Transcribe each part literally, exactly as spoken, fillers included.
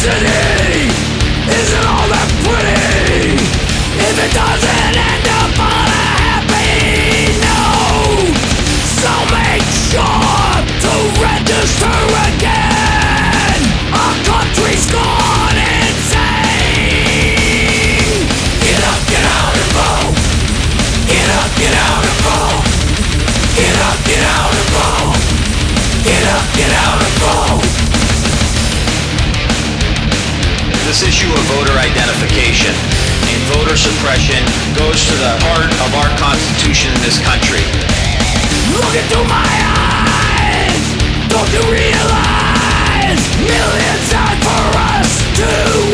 city isn't all that pretty if it doesn't end up on a happy note. So make sure to register again. Our country's gone insane. Get up, get out and vote. Get up, get out and vote. Get up, get out and vote. Get up, get out and vote. This issue of voter identification and voter suppression goes to the heart of our Constitution in this country. Look into my eyes. Don't you realize millions died for us to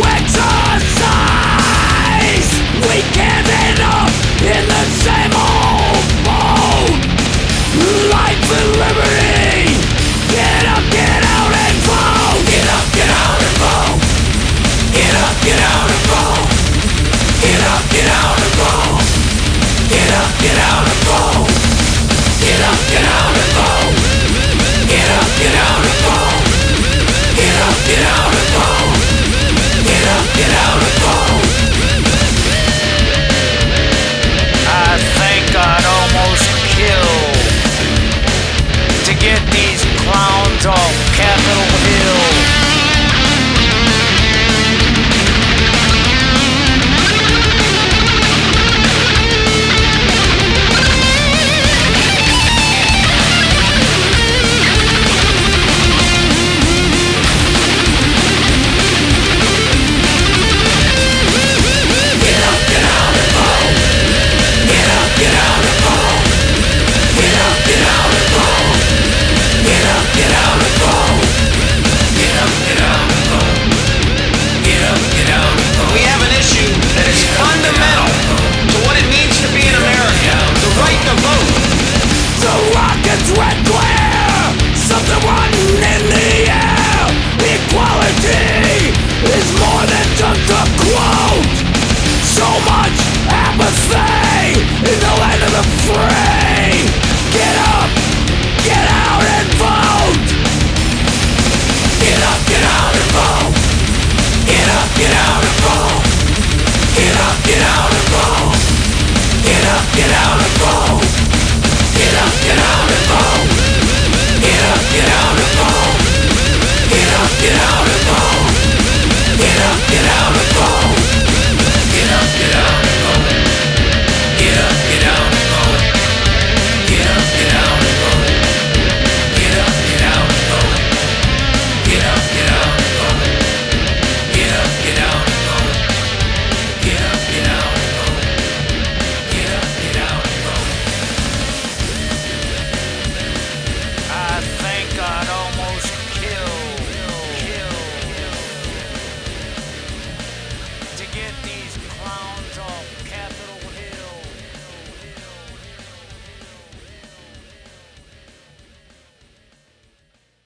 exercise? We can't end up in the same old boat. Life and liberty. Get up, get out and vote. Get up, get out and vote. Get up, get out and vote. Get up, get out and vote. Get up, get out and vote. Get up, get out and vote. Get up, get out and vote. Get up, get out and vote. Get up, get out and vote. I think I'd almost kill to get these clowns off Capitol Hill. Red glare, something rotten in the air. Equality is more than just a quote. So much apathy in the land of the free. Get up, get out and vote. Get up, get out and vote. Get up, get out and vote.